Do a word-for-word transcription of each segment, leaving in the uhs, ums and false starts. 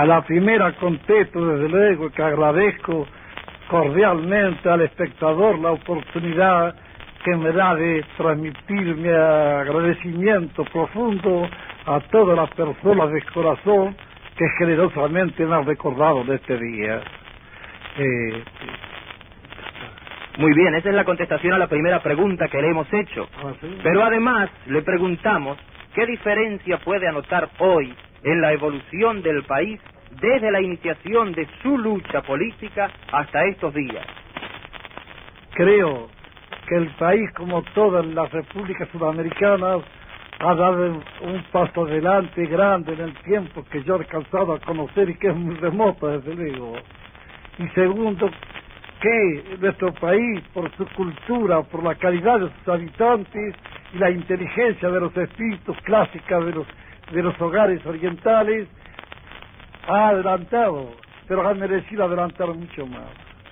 A la primera contesto, desde luego, que agradezco cordialmente al espectador la oportunidad que me da de transmitir mi agradecimiento profundo a todas las personas de corazón que generosamente me han recordado de este día. Eh, Muy bien, esa es la contestación a la primera pregunta que le hemos hecho. ¿Ah, sí? Pero además le preguntamos qué diferencia puede anotar hoy en la evolución del país desde la iniciación de su lucha política hasta estos días. Creo que el país, como todas las repúblicas sudamericanas, ha dado un paso adelante grande en el tiempo que yo he alcanzado a conocer y que es muy remoto, desde luego. Y segundo, que nuestro país, por su cultura, por la calidad de sus habitantes y la inteligencia de los espíritus clásicos de los, de los hogares orientales, ha adelantado, pero ha merecido adelantar mucho más.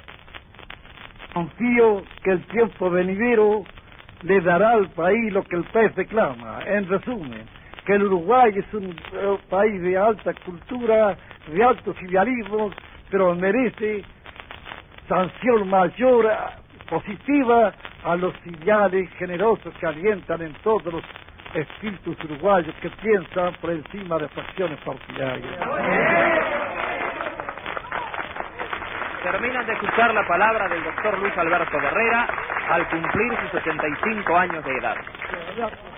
Confío que el tiempo venidero le dará al país lo que el país reclama. En resumen, que el Uruguay es un eh, país de alta cultura, de altos idealismos, pero merece sanción mayor, positiva, a los ideales generosos que alientan en todos los espíritus uruguayos que piensan por encima de facciones partidarias. Terminan de escuchar la palabra del doctor Luis Alberto Barrera al cumplir sus ochenta y cinco años de edad.